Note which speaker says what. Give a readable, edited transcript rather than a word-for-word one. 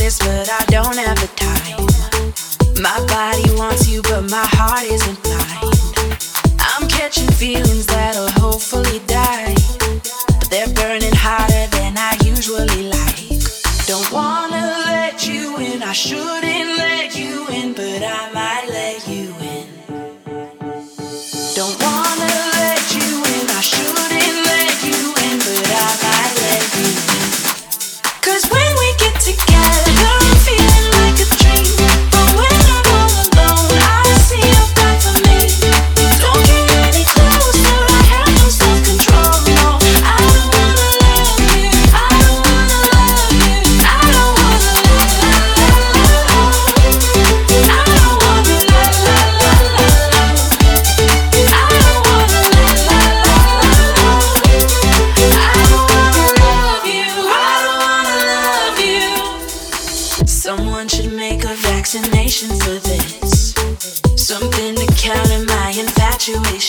Speaker 1: this, but I don't have the time. My body wants you, but my heart isn't blind. I'm catching feelings that'll hopefully die, but they're burning hotter than I usually like. Don't wanna let you in, I shouldn't let you in, but I might let you in. Don't wanna let you in, I shouldn't let you in, but I might let you in. 'Cause when we get together, I'm feeling like a dream, but when I'm all alone, I see you're back for me. Don't get any closer, I have no self-control, no. I don't wanna love you, I don't wanna love you, I don't wanna love you, I don't wanna love you, I don't wanna love you, I don't wanna love you, I don't wanna love you. Someone should make a vaccination for this, something to counter my infatuation.